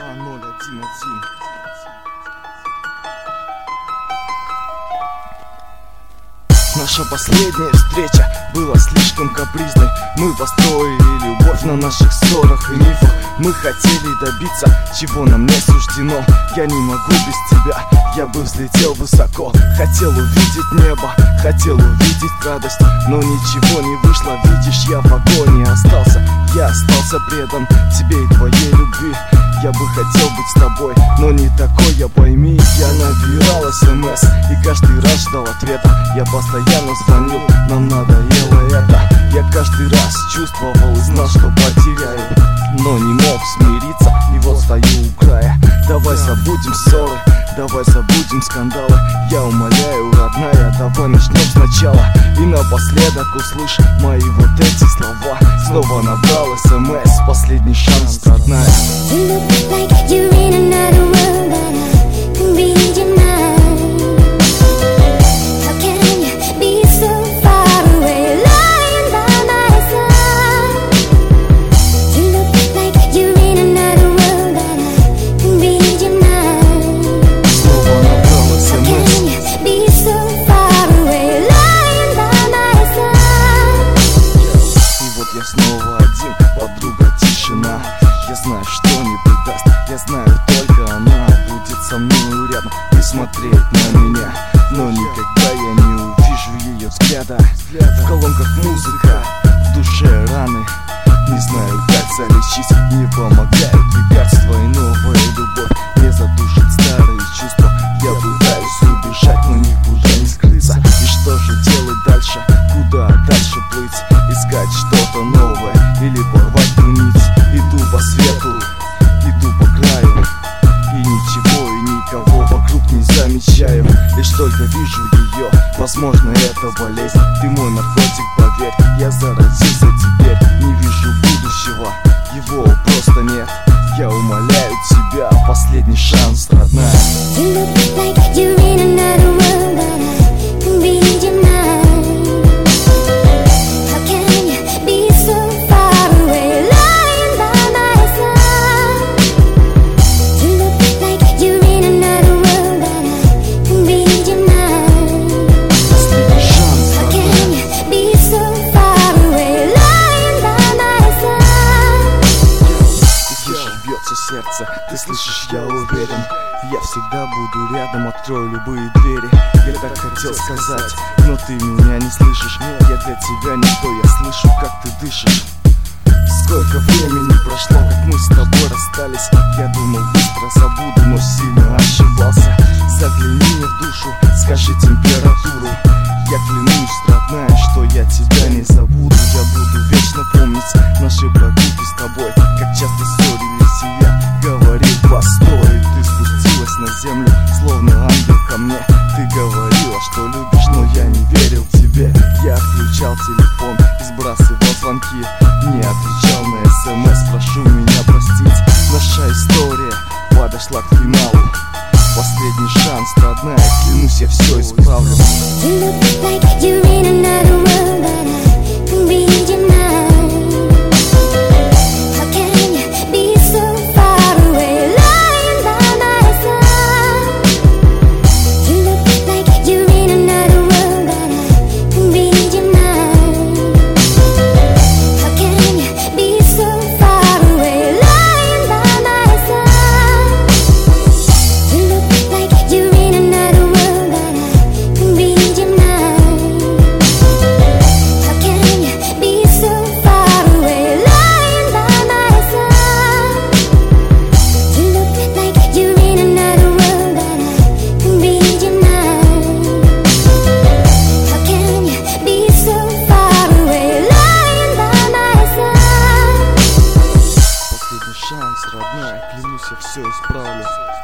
2011. Наша последняя встреча была слишком капризной. Мы построили любовь на наших ссорах и мифах. Мы хотели добиться, чего нам не суждено. Я не могу без тебя, я бы взлетел высоко. Хотел увидеть небо, хотел увидеть радость, но ничего не вышло, видишь, я в агонии остался. Я остался предан тебе и твоей любви. Я бы хотел быть с тобой, но не такой, я пойми. Я набирал СМС и каждый раз ждал ответа. Я постоянно звонил, нам надоело это. Я каждый раз чувствовал и знал, что потеряю, но не мог смириться, и вот стою у края. Давай забудем ссоры, давай забудем скандалы. Я умоляю, родная, давай начнем сначала. И напоследок услышь мои вот эти слова. Снова набрал СМС, последний шанс, родная. Я снова один, подруга, тишина. Я знаю, что не предаст, я знаю, только она будет со мной рядом и смотреть на меня. Но никогда я не увижу ее взгляда. В колонках музыка, в душе раны. Не знаю, как залечить, не помогают лекарства. И новая любовь не задушит старые чувства. Я пытаюсь убежать, но никуда не скрыться. И что же делать дальше? Куда дальше плыть? Искать что-то новое или порвать ту нить? Иду по свету, иду по краю, и ничего и никого вокруг не замечаю. Лишь только вижу ее, возможно, это болезнь. Ты мой наркотик, поверь, я заразился теперь. Не вижу будущего, его просто нет. Я умоляю тебя, последний шанс, родная. Сердце, ты слышишь, я уверен, я всегда буду рядом, открою любые двери. Я так хотел сказать, но ты меня не слышишь. Я для тебя никто, я слышу, как ты дышишь. Сколько времени прошло, как мы с тобой расстались. Я думал, быстро забуду, но сильно ошибался. Загляни мне в душу, скажи температуру. Я клянусь, родная, что я тебя не забуду. Я буду вечно помнить наши прогулки с тобой. Как часто ссорились, и я говорил постой. Ты спустилась на землю, словно ангел ко мне. Ты говорила, что любишь, но я не верил тебе. Я отключал телефон и сбрасывал звонки, не отвечал на СМС, прошу меня простить. Наша история подошла к финалу. Последний шанс, родная, клянусь, я все исправлю. Шанс, родная, клянусь, я все исправлю.